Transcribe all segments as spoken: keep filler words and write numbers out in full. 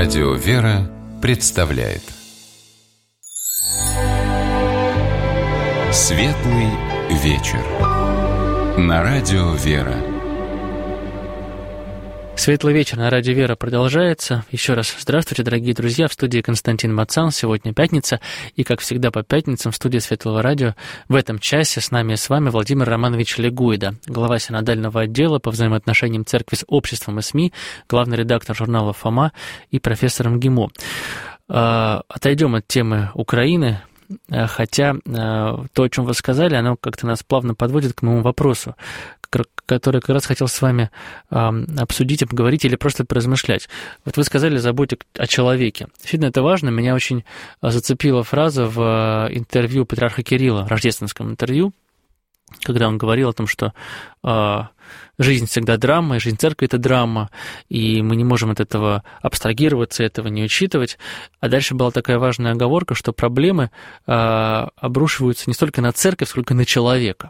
Радио «Вера» представляет Светлый вечер на Радио «Вера». Светлый вечер на Радио «Вера» продолжается. Еще раз здравствуйте, дорогие друзья. В студии Константин Мацан. Сегодня пятница. И, как всегда, по пятницам в студии Светлого радио в этом часе с нами и с вами Владимир Романович Легуйда, глава синодального отдела по взаимоотношениям церкви с обществом и СМИ, главный редактор журнала «Фома» и профессор МГИМО. Отойдем от темы Украины. Хотя то, о чем вы сказали, оно как-то нас плавно подводит к моему вопросу, который как раз хотел с вами обсудить, обговорить или просто поразмышлять. Вот вы сказали «заботьте о человеке». Действительно, это важно. Меня очень зацепила фраза в интервью патриарха Кирилла, в рождественском интервью, когда он говорил о том, что жизнь всегда драма, и жизнь церкви – это драма, и мы не можем от этого абстрагироваться, этого не учитывать. А дальше была такая важная оговорка, что проблемы обрушиваются не столько на церковь, сколько на человека.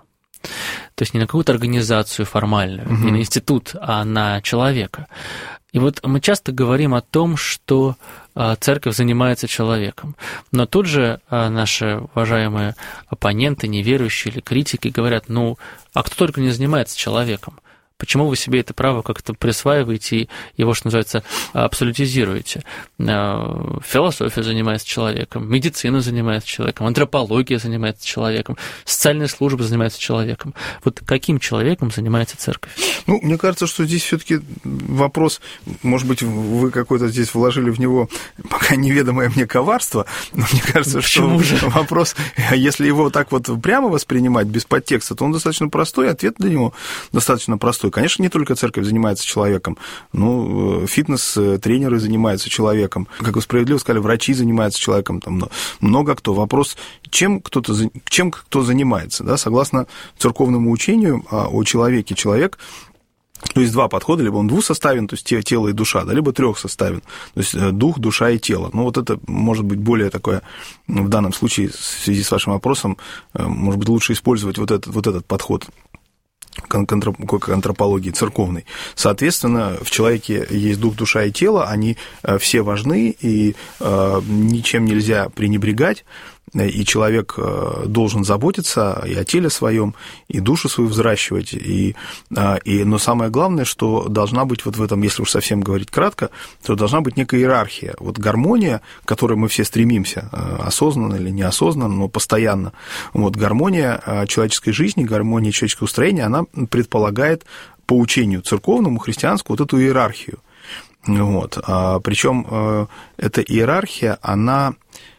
То есть не на какую-то организацию формальную, угу. не на институт, а на человека. И вот мы часто говорим о том, что церковь занимается человеком. Но тут же наши уважаемые оппоненты, неверующие или критики говорят, ну, а кто только не занимается человеком? Почему вы себе это право как-то присваиваете и его, что называется, абсолютизируете? Философия занимается человеком, медицина занимается человеком, антропология занимается человеком, социальная служба занимается человеком. Вот каким человеком занимается церковь? Ну, мне кажется, что здесь все-таки вопрос, может быть, вы какой-то здесь вложили в него пока неведомое мне коварство, но мне кажется, Почему что же? вопрос, если его так вот прямо воспринимать, без подтекста, то он достаточно простой, ответ для него достаточно простой. Конечно, не только церковь занимается человеком, ну, фитнес-тренеры занимаются человеком, как вы справедливо сказали, врачи занимаются человеком, там много кто. Вопрос, чем кто-то, чем кто занимается, да? Согласно церковному учению о человеке, человек, то есть два подхода, либо он двусоставен, то есть тело и душа, да, либо трехсоставен, то есть дух, душа и тело. Ну, вот это может быть более такое, в данном случае, в связи с вашим вопросом, может быть, лучше использовать вот этот, вот этот подход к антропологии церковной. Соответственно, в человеке есть дух, душа и тело, они все важны, и ничем нельзя пренебрегать, и человек должен заботиться и о теле своем, и душу свою взращивать, и, и, но самое главное, что должна быть вот в этом, если уж совсем говорить кратко, то должна быть некая иерархия. Вот гармония, к которой мы все стремимся, осознанно или неосознанно, но постоянно, вот гармония человеческой жизни, гармония человеческого устроения, она предполагает по учению церковному, христианскому, вот эту иерархию. Вот. Причем эта иерархия, она...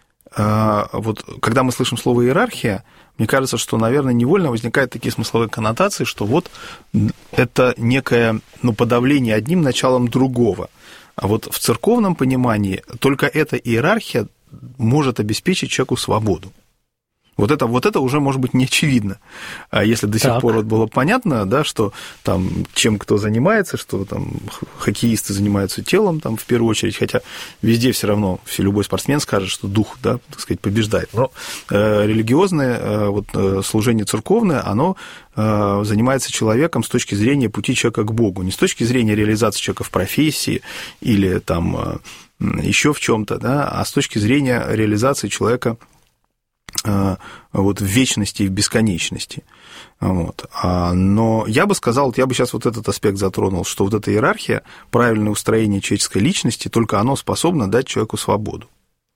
Вот, когда мы слышим слово «иерархия», мне кажется, что, наверное, невольно возникают такие смысловые коннотации, что вот это некое, ну, подавление одним началом другого. А вот в церковном понимании только эта иерархия может обеспечить человеку свободу. Вот это, вот это уже может быть не очевидно. А если до сих так. пор вот было понятно, да, что там, чем кто занимается, что там хоккеисты занимаются телом там, в первую очередь, хотя везде все равно, все, любой спортсмен скажет, что дух, да, так сказать, побеждает. Но э, религиозное э, вот, э, служение церковное, оно э, занимается человеком с точки зрения пути человека к Богу, не с точки зрения реализации человека в профессии или там э, еще в чем-то, да, а с точки зрения реализации человека вот в вечности и в бесконечности. Вот. Но я бы сказал, я бы сейчас вот этот аспект затронул, что вот эта иерархия, правильное устроение человеческой личности, только оно способно дать человеку свободу.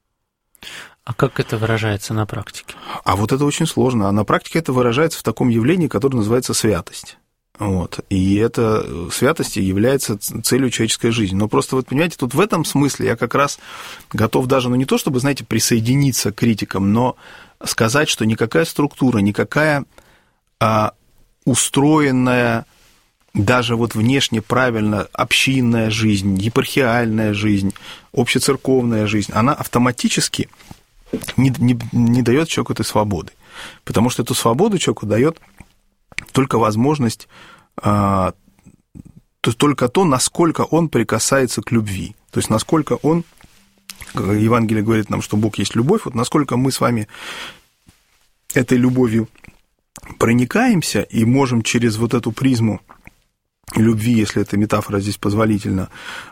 А как это выражается на практике? А вот это очень сложно. А на практике это выражается в таком явлении, которое называется святость. Вот. И эта святость является целью человеческой жизни. Но просто, вот понимаете, тут в этом смысле я как раз готов даже, ну не то чтобы, знаете, присоединиться к критикам, но сказать, что никакая структура, никакая а, устроенная, даже вот внешне правильно общинная жизнь, епархиальная жизнь, общецерковная жизнь, она автоматически не, не, не дает человеку этой свободы. Потому что эту свободу человеку дает только возможность, а, то, только то, насколько он прикасается к любви. То есть, насколько он, Евангелие говорит нам, что Бог есть любовь, вот насколько мы с вами этой любовью проникаемся и можем через вот эту призму любви, если эта метафора здесь позволительна,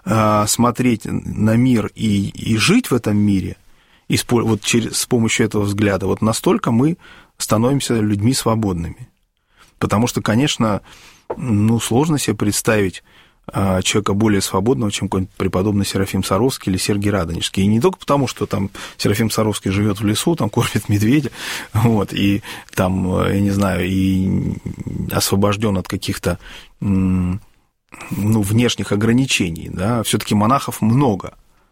смотреть на мир и, и жить в этом мире, и вот через, с помощью этого взгляда, вот настолько мы становимся людьми свободными. Потому что, конечно, ну, сложно себе представить человека более свободного, чем какой-нибудь преподобный Серафим Саровский или Сергий Радонежский. И не только потому, что там Серафим Саровский живет в лесу, там кормит медведя, вот, и там, я не знаю, и освобожден от каких-то, ну, внешних ограничений, да, все-таки монахов много.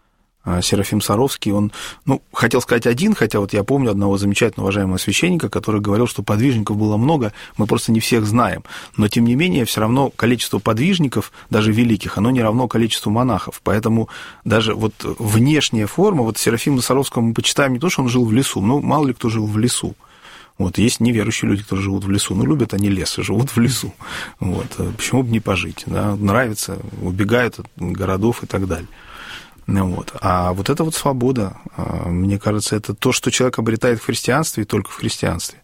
Серафим Саровский, он, ну, хотел сказать один, хотя вот я помню одного замечательного уважаемого священника, который говорил, что подвижников было много, мы просто не всех знаем, но тем не менее все равно количество подвижников, даже великих, оно не равно количеству монахов, поэтому даже вот внешняя форма, вот Серафима Саровского мы почитаем не то, что он жил в лесу, ну, мало ли кто жил в лесу. Вот, есть неверующие люди, которые живут в лесу, но любят они лес и живут в лесу. Вот, почему бы не пожить, да? Нравится, убегают от городов и так далее. Вот. А вот эта вот свобода, мне кажется, это то, что человек обретает в христианстве и только в христианстве.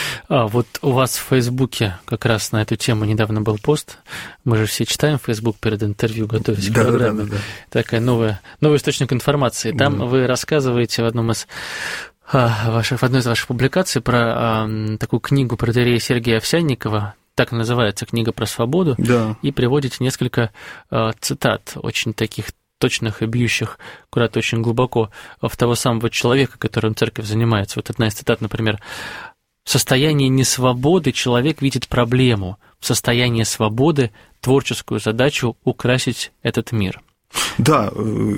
А вот у вас в Фейсбуке как раз на эту тему недавно был пост. Мы же все читаем Фейсбук перед интервью, готовясь да, к программе. Да, да, да. Такая новая, новый источник информации. Там да. вы рассказываете в одном из ваших, в одной из ваших публикаций про а, такую книгу протоиерея Сергия Овсянникова. Так называется «Книга про свободу». Да. И приводите несколько а, цитат, очень таких точных и бьющих куда-то очень глубоко в того самого человека, которым церковь занимается. Вот одна из цитат, например: «В состоянии несвободы человек видит проблему, в состоянии свободы творческую задачу украсить этот мир». Да,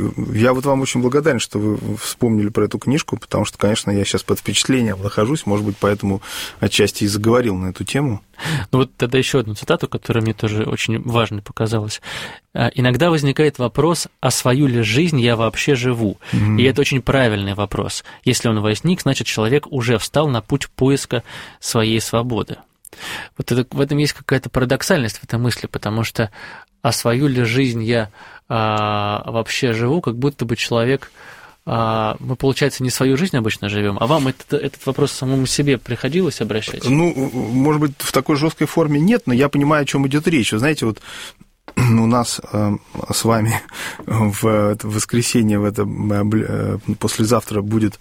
я вот вам очень благодарен, что вы вспомнили про эту книжку, потому что, конечно, я сейчас под впечатлением нахожусь, может быть, поэтому отчасти и заговорил на эту тему. Ну вот тогда еще одну цитату, которая мне тоже очень важной показалась. «Иногда возникает вопрос, а свою ли жизнь я вообще живу?» Mm-hmm. И это очень правильный вопрос. Если он возник, значит, человек уже встал на путь поиска своей свободы. Вот это, в этом есть какая-то парадоксальность в этой мысли, потому что а свою ли жизнь я а, вообще живу, как будто бы человек, а, мы, получается, не свою жизнь обычно живем, а вам этот, этот вопрос самому себе приходилось обращать? Ну, может быть, в такой жесткой форме нет, но я понимаю, о чем идет речь. Вы знаете, вот у нас э, с вами в воскресенье, в это, э, послезавтра будет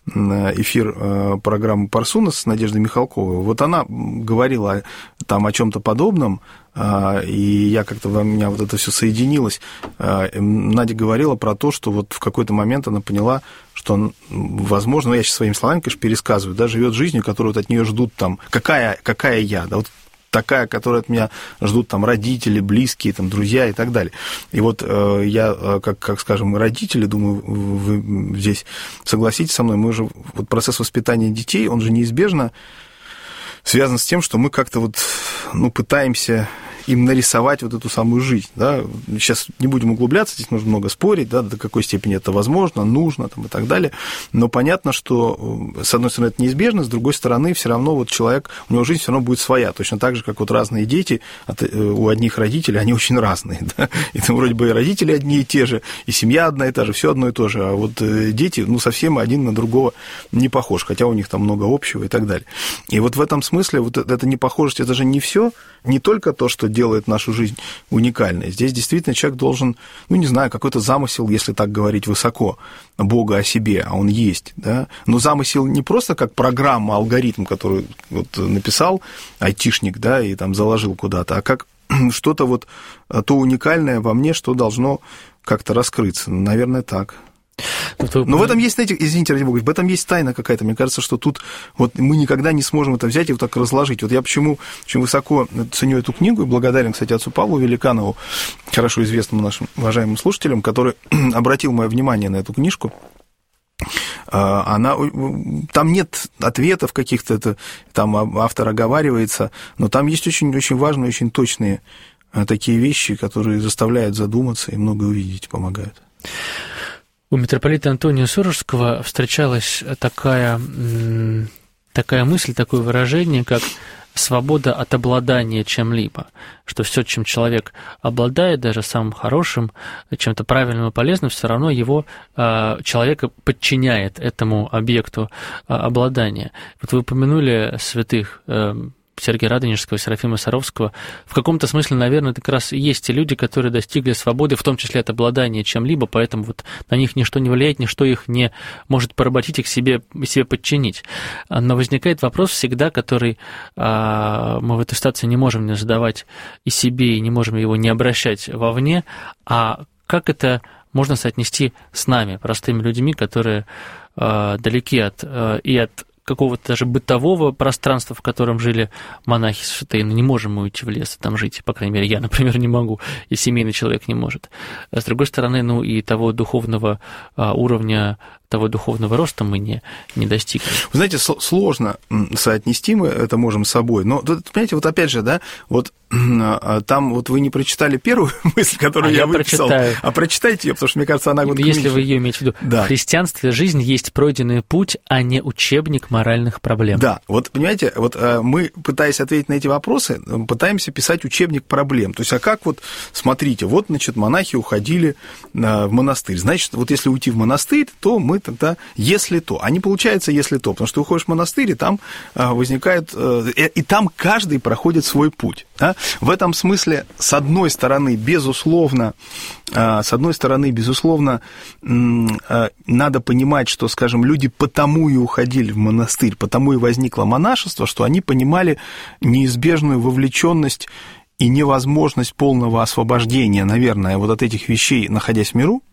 эфир э, программы «Парсунас» с Надеждой Михалковой. Вот она говорила там о чем-то подобном, э, и я как-то, у меня вот это все соединилось. Э, Надя говорила про то, что вот в какой-то момент она поняла, что, возможно, ну, я сейчас своими словами, конечно, пересказываю, да, живет жизнью, которую вот от нее ждут там, какая, какая я, да, вот такая, которую от меня ждут там родители, близкие, там, друзья и так далее. И вот э, я, как, как, скажем, родители, думаю, вы здесь согласитесь со мной, мы же, вот процесс воспитания детей, он же неизбежно связан с тем, что мы как-то вот, ну, пытаемся им нарисовать вот эту самую жизнь, да. Сейчас не будем углубляться, здесь нужно много спорить, да, до какой степени это возможно, нужно там, и так далее, но понятно, что, с одной стороны, это неизбежно, с другой стороны, все равно вот человек, у него жизнь все равно будет своя, точно так же, как вот разные дети, от, у одних родителей, они очень разные, да, и там вроде бы и родители одни и те же, и семья одна и та же, все одно и то же, а вот дети, ну, совсем один на другого не похож, хотя у них там много общего и так далее. И вот в этом смысле вот эта непохожесть, это же не все, не только то, что делает нашу жизнь уникальной. Здесь действительно человек должен, ну, не знаю, какой-то замысел, если так говорить высоко, Бога о себе, а он есть, да, но замысел не просто как программа, алгоритм, который вот написал айтишник, да, и там заложил куда-то, а как что-то вот то уникальное во мне, что должно как-то раскрыться. Наверное, так. Но в этом есть, знаете, извините, ради бога, в этом есть тайна какая-то. Мне кажется, что тут вот мы никогда не сможем это взять и вот так разложить. Вот я почему очень высоко ценю эту книгу и благодарен, кстати, отцу Павлу Великанову, хорошо известному нашим уважаемым слушателям, который обратил мое внимание на эту книжку. Она, там нет ответов каких-то, это, там автор оговаривается, но там есть очень-очень важные, очень точные такие вещи, которые заставляют задуматься и многое увидеть, помогают. У митрополита Антония Сурожского встречалась такая, такая мысль, такое выражение, как свобода от обладания чем-либо, что все, чем человек обладает, даже самым хорошим, чем-то правильным и полезным, все равно его, человека подчиняет этому объекту обладания. Вот вы упомянули святых Сергия Радонежского, Серафима Саровского. В каком-то смысле, наверное, это как раз и есть те люди, которые достигли свободы, в том числе от обладания чем-либо, поэтому вот на них ничто не влияет, ничто их не может поработить и к себе, себе подчинить. Но возникает вопрос всегда, который а, мы в этой ситуации не можем не задавать и себе, и не можем его не обращать вовне, а как это можно соотнести с нами, простыми людьми, которые а, далеки от, а, и от какого-то даже бытового пространства, в котором жили монахи святые, не можем мы уйти в лес и там жить, по крайней мере, я, например, не могу, и семейный человек не может. А с другой стороны, ну и того духовного а, уровня, того духовного роста мы не, не достигли. Вы знаете, сложно соотнести, мы это можем с собой, но, понимаете, вот опять же, да, вот там вот вы не прочитали первую мысль, которую а я, я выписал, прочитаю. А прочитайте ее, потому что, мне кажется, она... Вот если вы ее имеете в виду. Да. В христианстве жизнь есть пройденный путь, а не учебник моральных проблем. Да, вот, понимаете, вот мы, пытаясь ответить на эти вопросы, пытаемся писать учебник проблем. То есть, а как вот, смотрите, вот, значит, монахи уходили в монастырь. Значит, вот если уйти в монастырь, то мы тогда, если то. А не получается, если то, потому что ты уходишь в монастырь, и там возникает... И там каждый проходит свой путь. Да? В этом смысле, с одной стороны, безусловно, с одной стороны, безусловно, надо понимать, что, скажем, люди потому и уходили в монастырь, потому и возникло монашество, что они понимали неизбежную вовлеченность и невозможность полного освобождения, наверное, вот от этих вещей, находясь в миру.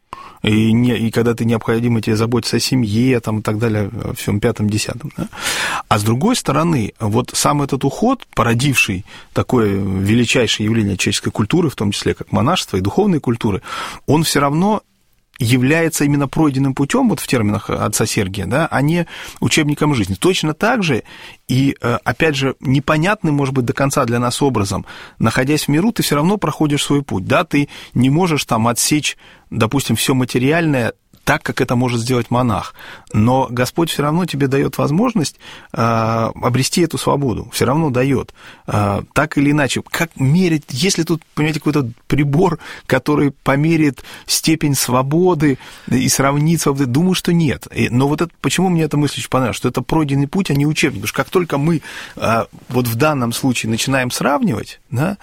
И, не, и когда ты необходимо тебе заботиться о семье, там, и так далее, о всем пятом, десятом. Да? А с другой стороны, вот сам этот уход, породивший такое величайшее явление человеческой культуры, в том числе как монашество и духовной культуры, он все равно является именно пройденным путем, вот в терминах отца Сергия, да, а не учебником жизни. Точно так же, и, опять же, непонятным, может быть, до конца для нас образом, находясь в миру, ты все равно проходишь свой путь, да, ты не можешь там отсечь, допустим, все материальное так, как это может сделать монах. Но Господь все равно тебе дает возможность э, обрести эту свободу, все равно дает. Э, так или иначе, как мерить, если тут, понимаете, какой-то прибор, который померяет степень свободы и сравнит свободу, думаю, что нет. И, но вот это, почему мне эта мысль очень понравилась, что это пройденный путь, а не учебник. Потому что как только мы э, вот в данном случае начинаем сравнивать, да,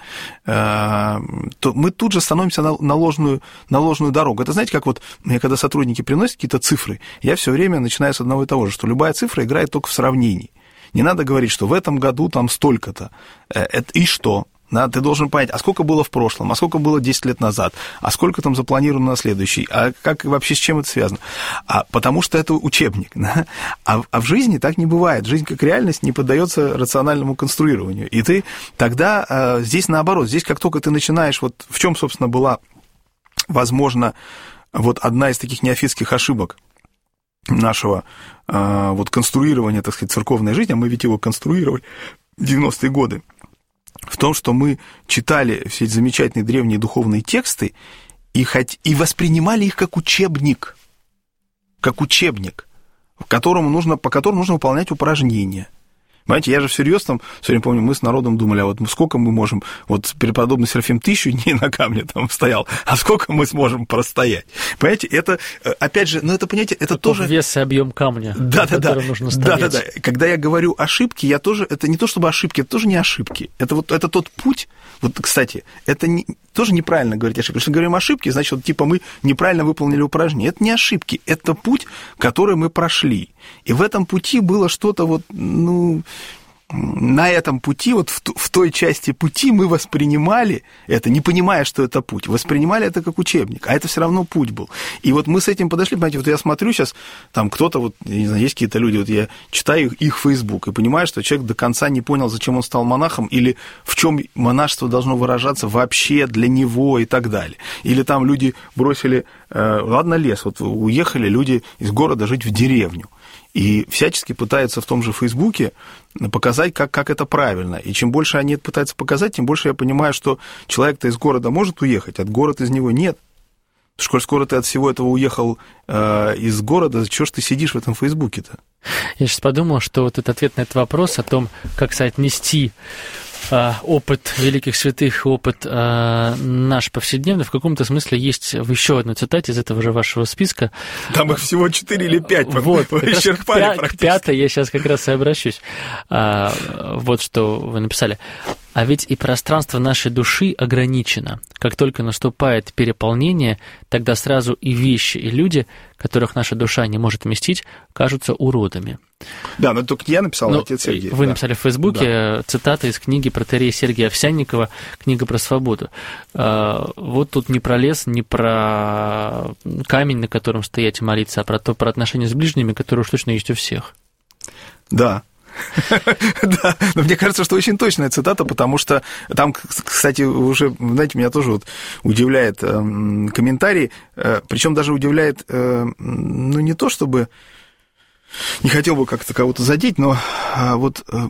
э, то мы тут же становимся на, на, ложную, на ложную дорогу. Это, знаете, как вот мне когда сотрудники приносят какие-то цифры, я все время начинаю с одного и того же, что любая цифра играет только в сравнении. Не надо говорить, что в этом году там столько-то. Это и что? Да, ты должен понять, а сколько было в прошлом, а сколько было десять лет назад, а сколько там запланировано на следующий, а как вообще с чем это связано? А, потому что это учебник. Да? А, а в жизни так не бывает. Жизнь как реальность не поддается рациональному конструированию. И ты тогда а, здесь наоборот, здесь как только ты начинаешь, вот в чем, собственно, была, возможно, вот одна из таких неофитских ошибок нашего э, вот конструирования, так сказать, церковной жизни, а мы ведь его конструировали в девяностые годы, в том, что мы читали все эти замечательные древние духовные тексты и, хоть, и воспринимали их как учебник, как учебник, которому нужно, по которому нужно выполнять упражнения. Понимаете, я же всерьез там, все время помню, мы с народом думали, а вот сколько мы можем, вот преподобный Серафим тысячу дней на камне там стоял, а сколько мы сможем простоять? Понимаете, это, опять же, ну это, понимаете, это Каков тоже... вес и объем камня, да, да, да, нужно да, да, да. Когда я говорю ошибки, я тоже, это не то чтобы ошибки, это тоже не ошибки, это вот, это тот путь, вот, кстати, это не, тоже неправильно говорить ошибки, потому что говорим ошибки, значит, вот, типа мы неправильно выполнили упражнение, это не ошибки, это путь, который мы прошли, и в этом пути было что-то вот, ну... На этом пути, вот в, в той части пути мы воспринимали это, не понимая, что это путь, воспринимали это как учебник, а это все равно путь был. И вот мы с этим подошли, понимаете, вот я смотрю сейчас, там кто-то, вот, я не знаю, есть какие-то люди, вот я читаю их Facebook и понимаю, что человек до конца не понял, зачем он стал монахом, или в чем монашество должно выражаться вообще для него и так далее. Или там люди бросили, э, ладно, лес, вот уехали люди из города жить в деревню. И всячески пытаются в том же Фейсбуке показать, как, как это правильно. И чем больше они это пытаются показать, тем больше я понимаю, что человек-то из города может уехать, а город из него нет. Сколь скоро ты от всего этого уехал э, из города, чего ж ты сидишь в этом Фейсбуке-то? Я сейчас подумал, что вот этот ответ на этот вопрос о том, как соотнести опыт великих святых, опыт наш повседневный, в каком-то смысле есть в еще одной цитате из этого же вашего списка. Там их всего четыре или пять, вот, вы исчерпали практически. К пятой я сейчас как раз и обращусь. Вот что вы написали. А ведь и пространство нашей души ограничено. Как только наступает переполнение, тогда сразу и вещи, и люди, которых наша душа не может вместить, кажутся уродами. Да, но только я написал, ну, отец Сергей. Вы да. написали в Фейсбуке да. цитата из книги протоиерея Сергия Овсянникова, книга про свободу. Вот тут не про лес, не про камень, на котором стоять и молиться, а про то, про отношения с ближними, которые уж точно есть у всех. Да. Да, но мне кажется, что очень точная цитата, потому что там, кстати, уже, знаете, меня тоже вот удивляет э, комментарий, э, причем даже удивляет, э, ну, не то чтобы, не хотел бы как-то кого-то задеть, но э, вот, э,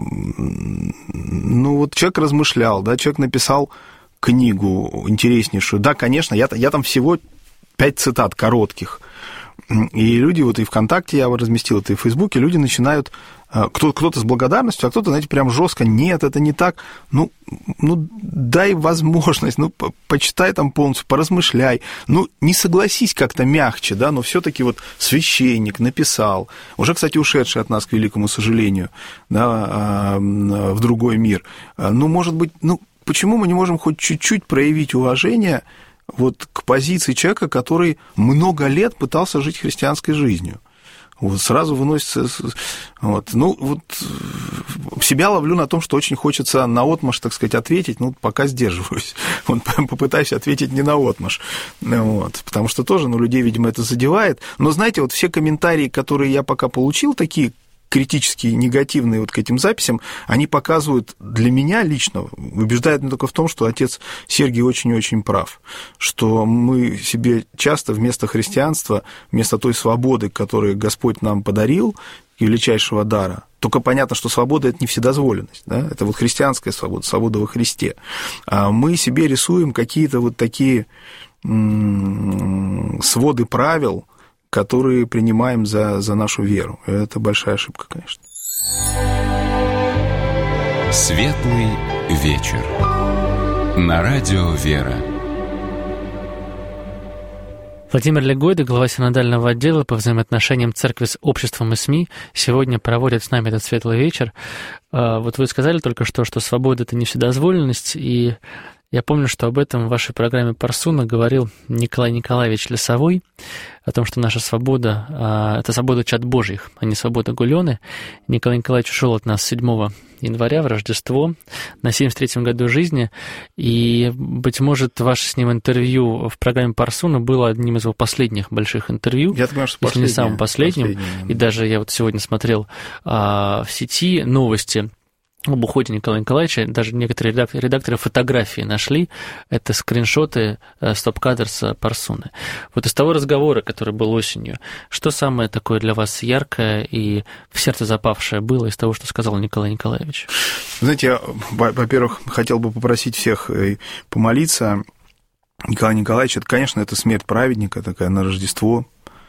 ну, вот человек размышлял, да, человек написал книгу интереснейшую, да, конечно, я, я там всего пять цитат коротких, и люди, вот и ВКонтакте я разместил, это и в Фейсбуке, люди начинают, кто-то с благодарностью, а кто-то, знаете, прям жестко, нет, это не так, ну, ну дай возможность, ну, почитай там полностью, поразмышляй, ну, не согласись как-то мягче, да, но все-таки вот священник написал, уже, кстати, ушедший от нас, к великому сожалению, да, в другой мир, ну, может быть, ну, почему мы не можем хоть чуть-чуть проявить уважение вот к позиции человека, который много лет пытался жить христианской жизнью? Вот сразу выносится... Вот, ну, вот себя ловлю на том, что очень хочется наотмашь, так сказать, ответить, ну, пока сдерживаюсь. Вот, попытаюсь ответить не наотмашь. Вот, потому что тоже, ну, людей, видимо, это задевает. Но, знаете, вот все комментарии, которые я пока получил, такие критические, негативные вот к этим записям, они показывают для меня лично, убеждают меня только в том, что отец Сергий очень и очень прав, что мы себе часто вместо христианства, вместо той свободы, которую Господь нам подарил, величайшего дара, только понятно, что свобода – это не вседозволенность, да? Это вот христианская свобода, свобода во Христе, а мы себе рисуем какие-то вот такие м-м, своды правил, которые принимаем за, за нашу веру. Это большая ошибка, конечно. Светлый вечер. На радио «Вера». Владимир Легойда, глава синодального отдела по взаимоотношениям церкви с обществом и СМИ, сегодня проводит с нами этот светлый вечер. Вот вы сказали только что, что свобода – это не вседозволенность, и я помню, что об этом в вашей программе «Парсуна» говорил Николай Николаевич Лесовой, о том, что наша свобода – это свобода чад Божьих, а не свобода гулены. Николай Николаевич ушел от нас седьмого января в Рождество на семьдесят третьем году жизни, и, быть может, ваше с ним интервью в программе «Парсуна» было одним из его последних больших интервью, я думаю, что если не самым последним. последним. И даже я вот сегодня смотрел а, в сети новости об уходе Николая Николаевича, даже некоторые редакторы фотографии нашли, это скриншоты стоп-кадр с Парсуны. Вот из того разговора, который был осенью, что самое такое для вас яркое и в сердце запавшее было из того, что сказал Николай Николаевич? Знаете, я, во-первых, хотел бы попросить всех помолиться. Николай Николаевич, это, конечно, это смерть праведника, такая на Рождество.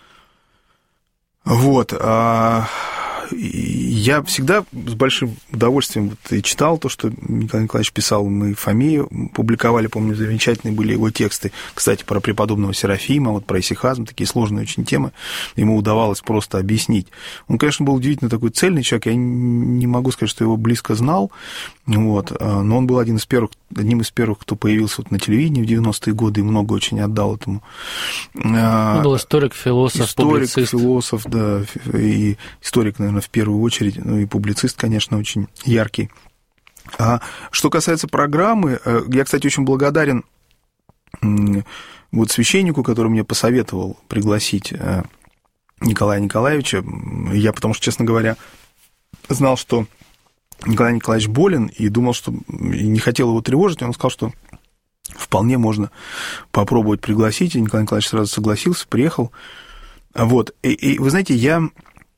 Вот, а... Я всегда с большим удовольствием вот и читал то, что Николай Николаевич писал, мы в Фомии публиковали, помню, замечательные были его тексты, кстати, про преподобного Серафима, вот про исихазм, такие сложные очень темы, ему удавалось просто объяснить. Он, конечно, был удивительно такой цельный человек, я не могу сказать, что его близко знал, вот, но он был один из первых, одним из первых, кто появился вот на телевидении в девяностые годы и много очень отдал этому. Он был историк, философ, историк, публицист. философ, да, и историк, наверное, в первую очередь, ну и публицист, конечно, очень яркий. А что касается программы, я, кстати, очень благодарен вот священнику, который мне посоветовал пригласить Николая Николаевича. Я, потому что, честно говоря, знал, что Николай Николаевич болен, и думал, что и не хотел его тревожить, он сказал, что вполне можно попробовать пригласить, и Николай Николаевич сразу согласился, приехал. Вот, и, и вы знаете, я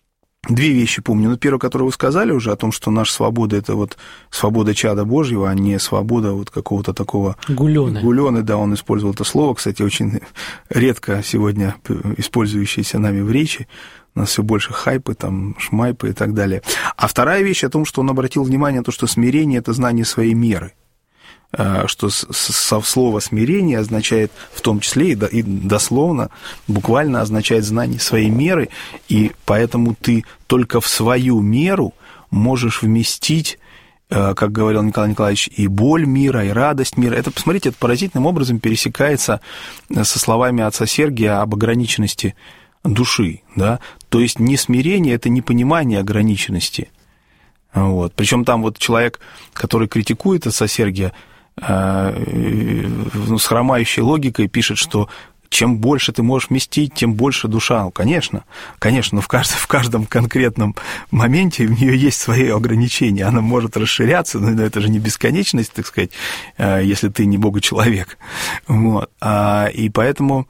Две вещи помню. Ну, первое, которое вы сказали уже, о том, что наша свобода – это вот свобода чада Божьего, а не свобода вот какого-то такого… Гулёны. Гулёны, да, он использовал это слово, кстати, очень редко сегодня использующееся нами в речи. У нас все больше хайпы, там, шмайпы и так далее. А вторая вещь о том, что он обратил внимание на то, что смирение – это знание своей меры. Что со слова смирение означает в том числе и дословно, буквально означает знание своей меры, и поэтому ты только в свою меру можешь вместить, как говорил Николай Николаевич, и боль мира, и радость мира. Это, посмотрите, это поразительным образом пересекается со словами отца Сергия об ограниченности души, да? То есть не смирение – это не понимание ограниченности. Вот. Причем там вот человек, который критикует отца Сергия, ну, с хромающей логикой пишет, что чем больше ты можешь вместить, тем больше душа. Ну, конечно, конечно, но в каждом, в каждом конкретном моменте у нее есть свои ограничения. Она может расширяться, но это же не бесконечность, так сказать, если ты не Бога-человек. Вот. И поэтому…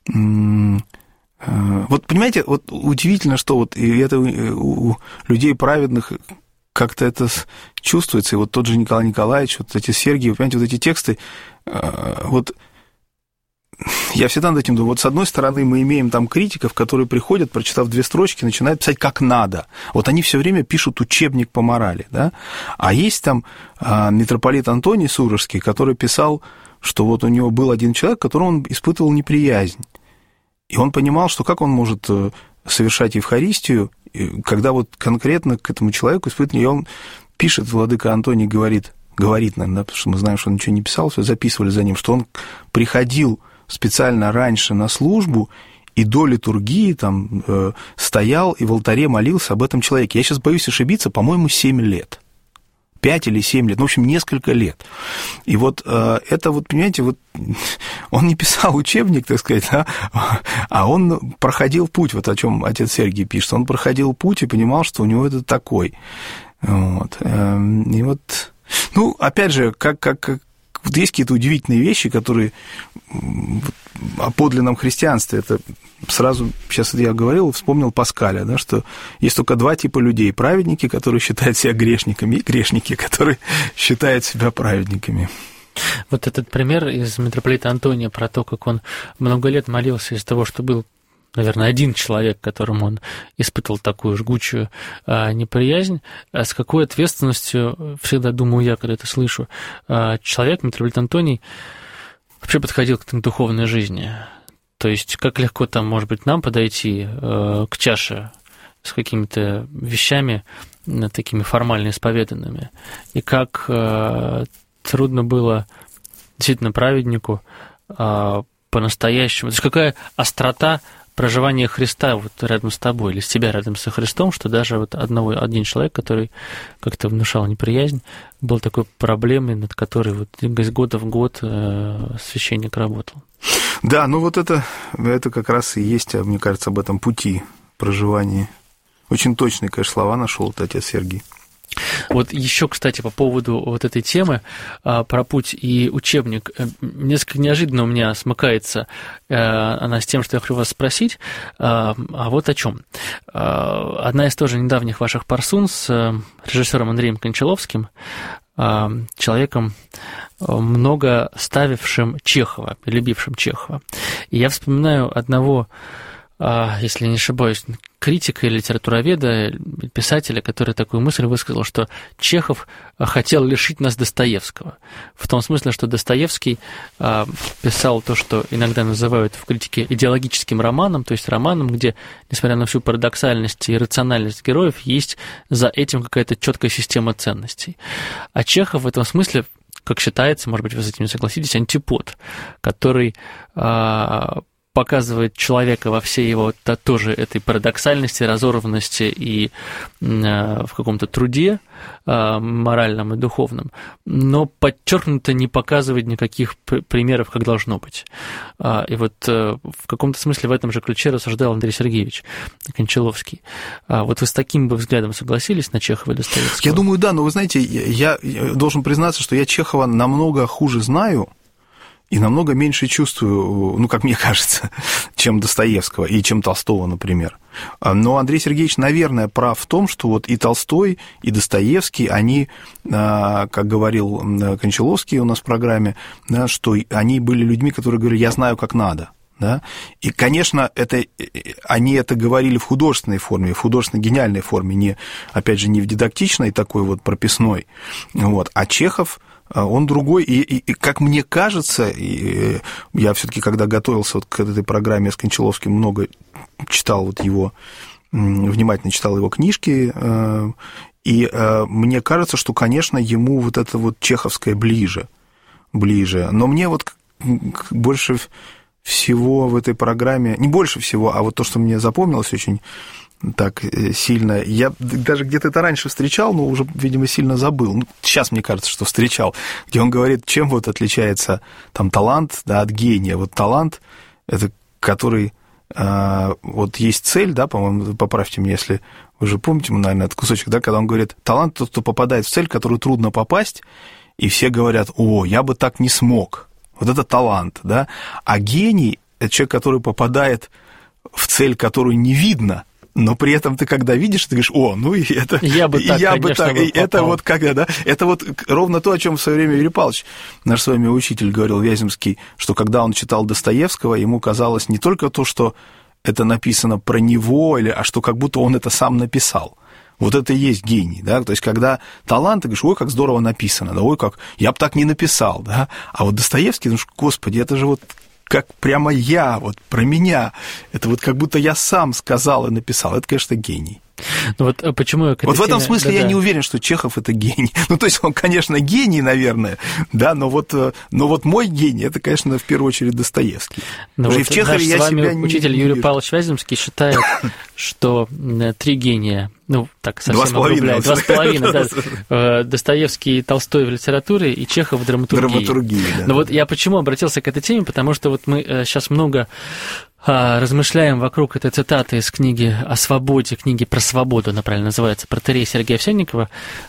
Вот, понимаете, вот удивительно, что вот и это у людей праведных как-то это чувствуется, и вот тот же Николай Николаевич, вот эти Сергии, вы понимаете, вот эти тексты, вот я всегда над этим думаю, вот с одной стороны мы имеем там критиков, которые приходят, прочитав две строчки, начинают писать как надо, вот они все время пишут учебник по морали, да, а есть там митрополит Антоний Сурожский, который писал, что вот у него был один человек, которому он испытывал неприязнь, и он понимал, что как он может совершать Евхаристию, когда вот конкретно к этому человеку испытывает, и он пишет, владыка Антоний говорит, говорит, наверное, да, потому что мы знаем, что он ничего не писал, все записывали за ним, что он приходил специально раньше на службу и до литургии там э, стоял и в алтаре молился об этом человеке. Я сейчас боюсь ошибиться, по-моему, семь лет. пять или семь лет, ну, в общем, несколько лет. И вот э, это вот, понимаете, вот он не писал учебник, так сказать, а, а он проходил путь, вот о чем отец Сергий пишет, он проходил путь и понимал, что у него это такой. Вот. И вот, ну, опять же, как, как, как вот есть какие-то удивительные вещи, которые о подлинном христианстве, это сразу, сейчас я говорил, вспомнил Паскаля, да, что есть только два типа людей: праведники, которые считают себя грешниками, и грешники, которые считают себя праведниками. Вот этот пример из митрополита Антония про то, как он много лет молился из-за того, что был, наверное, один человек, которому он испытывал такую жгучую а, неприязнь, а с какой ответственностью, всегда думаю я, когда это слышу, а, человек, митрополит Антоний, вообще подходил к духовной жизни. То есть как легко там, может быть, нам подойти а, к чаше с какими-то вещами, а, такими формально исповеданными, и как а, трудно было действительно праведнику а, по-настоящему. То есть какая острота проживание Христа вот рядом с тобой, или с тебя рядом со Христом, что даже вот одного, один человек, который как-то внушал неприязнь, был такой проблемой, над которой вот из года в год священник работал. Да, ну вот это, это как раз и есть, мне кажется, об этом пути проживания. Очень точные, конечно, слова нашел вот отец Сергий. Вот еще, кстати, по поводу вот этой темы про путь и учебник. Несколько неожиданно у меня смыкается она с тем, что я хочу вас спросить. А вот о чем. Одна из тоже недавних ваших парсун с режиссером Андреем Кончаловским, человеком, много ставившим Чехова, любившим Чехова. И я вспоминаю одного, если не ошибаюсь, критика или литературоведа, писателя, который такую мысль высказал, что Чехов хотел лишить нас Достоевского. В том смысле, что Достоевский писал то, что иногда называют в критике идеологическим романом, то есть романом, где, несмотря на всю парадоксальность и рациональность героев, есть за этим какая-то четкая система ценностей. А Чехов в этом смысле, как считается, может быть, вы с этим не согласитесь, антипод, который показывает человека во всей его то, тоже этой парадоксальности, разорванности и э, в каком-то труде э, моральном и духовном, но подчеркнуто не показывает никаких примеров, как должно быть. Э, и вот э, в каком-то смысле в этом же ключе рассуждал Андрей Сергеевич Кончаловский. Э, вот вы с таким бы взглядом согласились на Чехова и Достоевского? Я думаю, да, но вы знаете, я, я должен признаться, что я Чехова намного хуже знаю, и намного меньше чувствую, ну, как мне кажется, чем Достоевского и чем Толстого, например. Но Андрей Сергеевич, наверное, прав в том, что вот и Толстой, и Достоевский, они, как говорил Кончаловский у нас в программе, да, что они были людьми, которые говорили: я знаю, как надо. Да? И, конечно, это, они это говорили в художественной форме, в художественно-гениальной форме, не, опять же, не в дидактичной такой вот прописной. Вот. А Чехов, он другой, и, и, и как мне кажется, и я все-таки, когда готовился вот к этой программе с Кончаловским, много читал вот его, внимательно читал его книжки, и мне кажется, что, конечно, ему вот это вот чеховское ближе, ближе. Но мне вот больше всего в этой программе, не больше всего, а вот то, что мне запомнилось очень так сильно, я даже где-то это раньше встречал, но уже, видимо, сильно забыл. Ну, сейчас мне кажется, что встречал, где он говорит, чем вот отличается там талант, да, от гения. Вот талант, это который, э, вот есть цель, да, по-моему, поправьте меня, если вы же помните, наверное, этот кусочек, да, когда он говорит, талант тот, кто попадает в цель, в которую трудно попасть, и все говорят: о, я бы так не смог. Вот это талант, да? А гений – это человек, который попадает в цель, которую не видно, но при этом ты, когда видишь, ты говоришь: о, ну и это... Я бы так, я конечно, бы так. бы это вот когда, да? Это вот ровно то, о чем в свое время Юрий Павлович, наш с вами учитель, говорил, Вяземский, что когда он читал Достоевского, ему казалось не только то, что это написано про него, или, а что как будто он это сам написал. Вот это и есть гений, да, то есть когда талант, ты говоришь: ой, как здорово написано, да, ой, как, я бы так не написал, да, а вот Достоевский, ну, господи, это же вот как прямо я, вот про меня, это вот как будто я сам сказал и написал, это, конечно, гений. Ну вот почему я вот в этом смысле да, я да. не уверен, что Чехов – это гений. Ну, то есть он, конечно, гений, наверное, да, но вот, но вот мой гений – это, конечно, в первую очередь Достоевский. Но вот и в Чехове наш я с вами себя не учитель не Юрий вижу. Павлович Вяземский считает, что три гения, ну, так, совсем Два с половиной. огрубляя, два с половиной, да, Достоевский и Толстой в литературе, и Чехов в драматургии. Драматургии, да. Но вот я почему обратился к этой теме, потому что вот мы сейчас много размышляем вокруг этой цитаты из книги о свободе, книги про свободу, она правильно называется, протоиерея Сергея Овсянникова.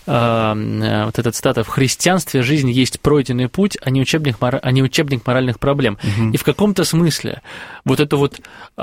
Вот эта цитата: «В христианстве жизнь есть пройденный путь, а не учебник, а не учебник моральных проблем». Угу. И в каком-то смысле вот эту вот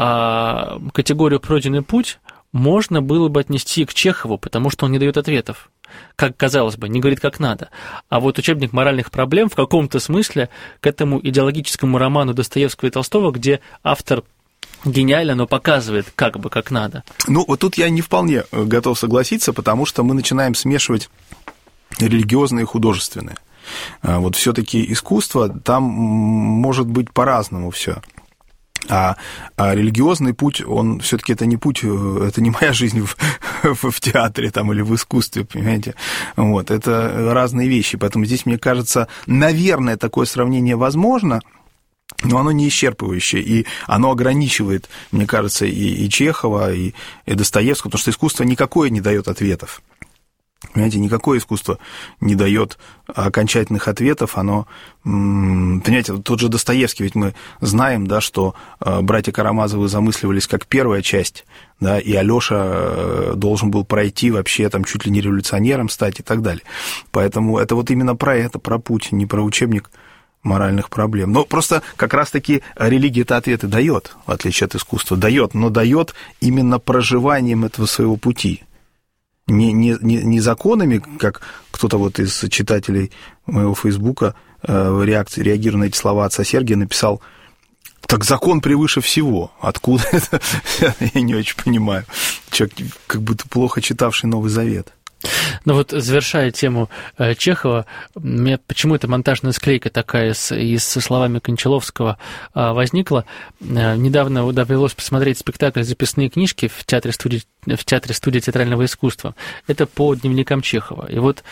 а, категорию «пройденный путь» можно было бы отнести к Чехову, потому что он не дает ответов, как казалось бы, не говорит как надо. А вот учебник моральных проблем в каком-то смысле к этому идеологическому роману Достоевского и Толстого, где автор гениально, но показывает как бы как надо. Ну, вот тут я не вполне готов согласиться, потому что мы начинаем смешивать религиозное и художественное. Вот все-таки искусство, там может быть по-разному все. А, а религиозный путь, он все-таки это не путь, это не моя жизнь в, в, в театре там, или в искусстве, понимаете? Вот, это разные вещи. Поэтому здесь, мне кажется, наверное, такое сравнение возможно, но оно не исчерпывающее, и оно ограничивает, мне кажется, и, и Чехова, и, и Достоевского, потому что искусство никакое не дает ответов. Понимаете, никакое искусство не дает окончательных ответов, оно, понимаете, тот же Достоевский, ведь мы знаем, да, что братья Карамазовы замысливались как первая часть, да, и Алёша должен был пройти вообще там чуть ли не революционером стать и так далее. Поэтому это вот именно про это, про путь, не про учебник моральных проблем. Но просто как раз-таки религия это ответы дает, в отличие от искусства, дает, но дает именно проживанием этого своего пути. Не, не, не законами, как кто-то вот из читателей моего Фейсбука в реакции, реагируя на эти слова отца Сергия, написал: так закон превыше всего. Откуда это? Я не очень понимаю. Человек, как будто плохо читавший Новый Завет. Ну вот, завершая тему Чехова, мне почему эта монтажная склейка такая с, и со словами Кончаловского возникла. Недавно довелось посмотреть спектакль «Записные книжки» в театре студии, в театре студии театрального искусства. Это по дневникам Чехова. И вот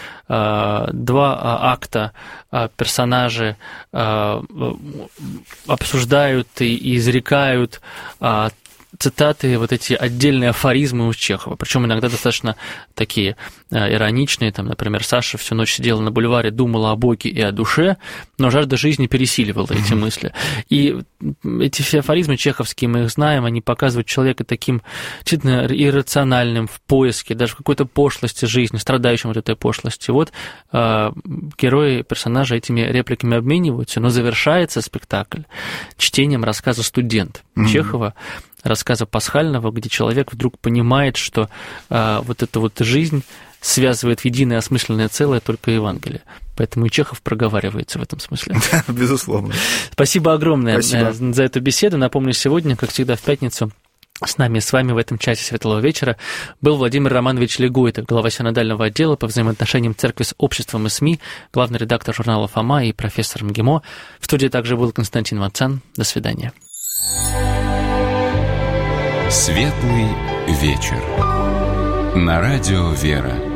два акта персонажи обсуждают и изрекают цитаты, вот эти отдельные афоризмы у Чехова, причем иногда достаточно такие ироничные, там, например, Саша всю ночь сидела на бульваре, думала о Боге и о душе, но жажда жизни пересиливала эти мысли. И эти все афоризмы чеховские, мы их знаем, они показывают человека таким действительно иррациональным в поиске, даже в какой-то пошлости жизни, страдающим от этой пошлости. Вот э, герои, персонажи этими репликами обмениваются, но завершается спектакль чтением рассказа «Студент» mm-hmm. Чехова, рассказа Пасхального, где человек вдруг понимает, что э, вот эта вот жизнь связывает в единое осмысленное целое только Евангелие. Поэтому и Чехов проговаривается в этом смысле. Да, безусловно. Спасибо огромное Спасибо. за эту беседу. Напомню, сегодня, как всегда, в пятницу с нами и с вами в этом часе Светлого вечера был Владимир Романович Легойтов, глава синодального отдела по взаимоотношениям церкви с обществом и СМИ, главный редактор журнала «Фома» и профессор МГИМО. В студии также был Константин Мацан. До свидания. Светлый вечер. На радио «Вера».